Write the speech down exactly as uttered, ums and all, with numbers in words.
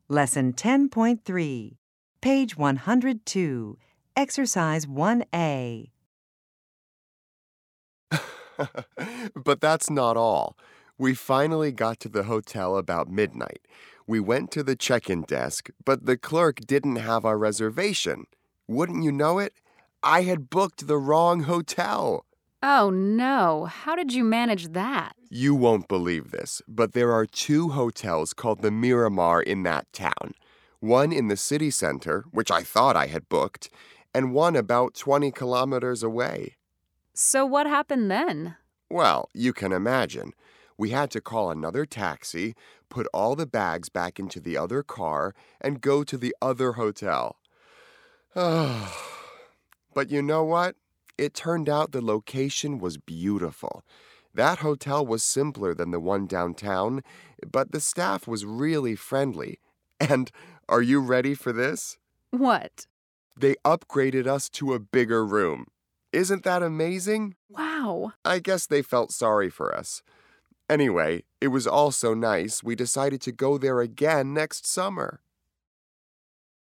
Lesson ten point three, page one hundred two, Exercise one A. But that's not all. We finally got to the hotel about midnight. We went to the check-in desk, but the clerk didn't have our reservation. Wouldn't you know it? I had booked the wrong hotel. Oh, no. How did you manage that? You won't believe this, but there are two hotels called the Miramar in that town. One in the city center, which I thought I had booked, and one about twenty kilometers away. So what happened then? Well, you can imagine. We had to call another taxi, put all the bags back into the other car, and go to the other hotel. But you know what? It turned out the location was beautiful. That hotel was simpler than the one downtown, but the staff was really friendly. And are you ready for this? What? They upgraded us to a bigger room. Isn't that amazing? Wow. I guess they felt sorry for us. Anyway, it was all so nice, we decided to go there again next summer.